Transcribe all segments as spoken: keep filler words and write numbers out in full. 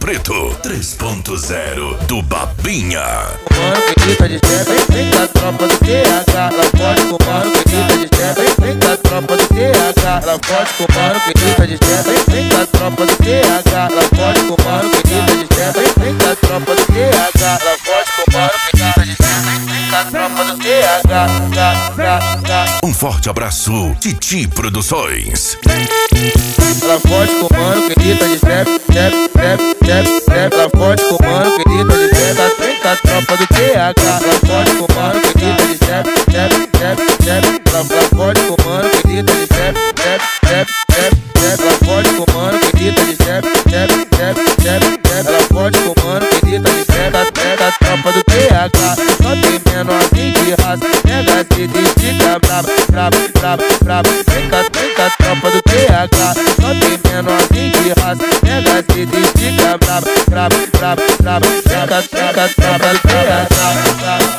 Preto, três ponto zero do Babinha. Mano, que grita de step, vem, vem com a tropa do T H. Ela pode com o mano, que grita de step, vem, vem com a tropa do T H. Ela pode com o mano, que grita de step, vem, vem com a tropa do T H. Ela pode com o mano, que grita de step, vem, vem com a tropa do T H. Ela pode com o mano, que grita de step, vem, vem com a tropa do T H. Um forte abraço, Titi Produções. Ela pode com o mano, que grita de step, step, step, step, step. Ela pode com o mano, que grita de step, vem com a tropa do T H. Ela pode com o mano, que grita de step, step, step, step. Ela pode com o mano, que grita de step, step, step, step, step. Ela pode com o mano, que grita de step, step, step, step, step. Ela pode com o mano, que grita de step, step, a tropa do T H. Só tem menorzinho de raça, pega se estica, braba, braba, braba, braba. Vem com a, vem com a tropa do T H. Só tem menorzinho de raça, pega se estica, braba, braba, braba, braba. Vem com a, vem com a tropa do T H.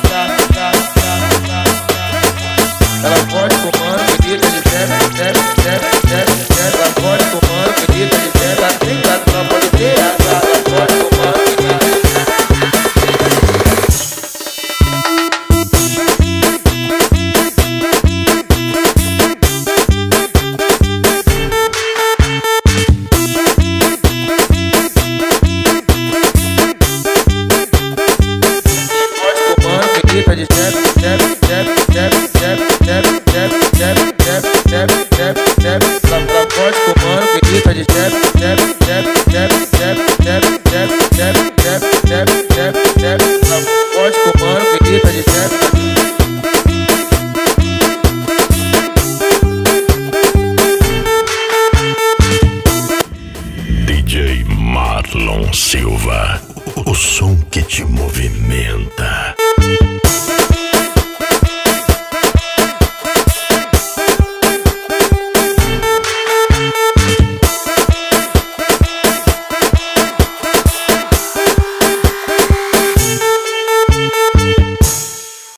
Ela pode com o mano, que grita de step, step, step, step, step. Ela pode com o mano, que grita de step, vem com a tropa do T H. Ela pode com o mano, que grita de grita de step, step, step, step, step, step, step, step, step, step, step, step. Ela pode com o mano, que grita de step, step, step, step, step, step, step, step, step, step, step, step. Ela pode com o mano, que grita de step. D J Marlon Silva, o som que te movimenta.